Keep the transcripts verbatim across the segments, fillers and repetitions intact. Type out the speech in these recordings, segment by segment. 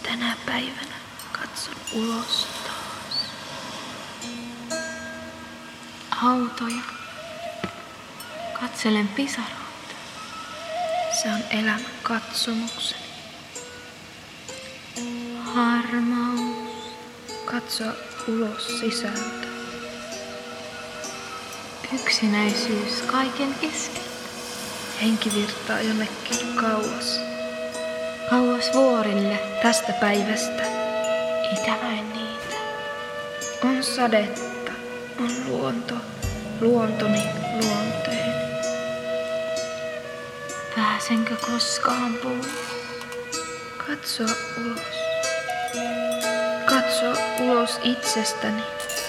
Tänä päivänä katson ulos taas. Autoja. Katselen pisaroita. Se on elämän katsomukseni. Harmaus. Katsoa ulos sisältä. Yksinäisyys kaiken keskellä. Henki virtaa jonnekin kauas. Kauas vuorille tästä päivästä. Itävöin niitä. On sadetta, on luonto, luontoni luonteeni. Pääsenkö koskaan pois? Katsoa ulos. Katsoa ulos itsestäni.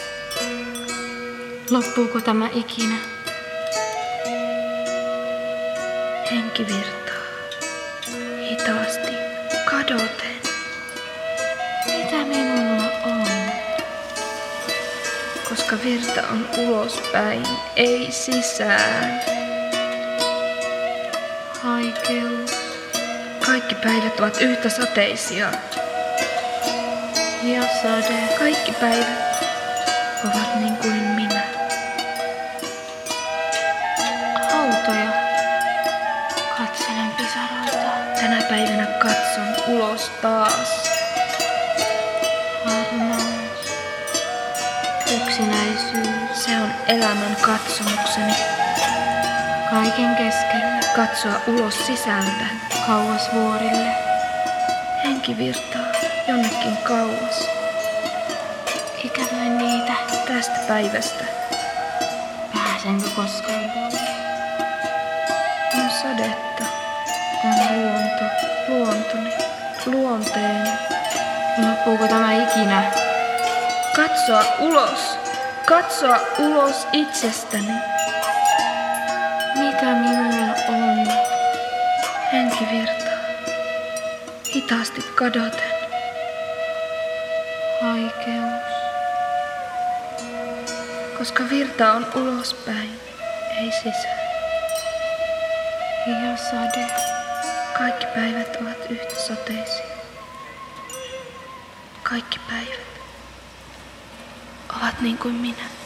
Loppuuko tämä ikinä? Henki virtaa. Hitaasti, kadoten. Mitä minulla on? Koska virta on ulospäin, ei sisään. Haikeus. Kaikki päivät ovat yhtä sateisia. Ja sade. Kaikki päivät ovat niin kuin minä. Autoja. Katselen pisaroita. Tänä päivänä katson ulos taas. Harmaus. Yksinäisyys. Se on elämän katsomukseni. Kaiken keskellä. Katsoa ulos sisältä. Kauas vuorille. Henki virtaa jonnekin kauas. Ikävöin niitä tästä päivästä. Pääsenkö koskaan pois? On sadetta. On luonto, luontoni, luonteeni. Loppuuko tämä ikinä? Katsoa ulos. Katsoa ulos itsestäni. Mitä minulla on? Henki virtaa. Hitaasti kadoten. Haikeus. Koska virta on ulospäin, ei sisään. Ja sade. Kaikki päivät ovat yhtä sateisia. Kaikki päivät ovat niin kuin minä.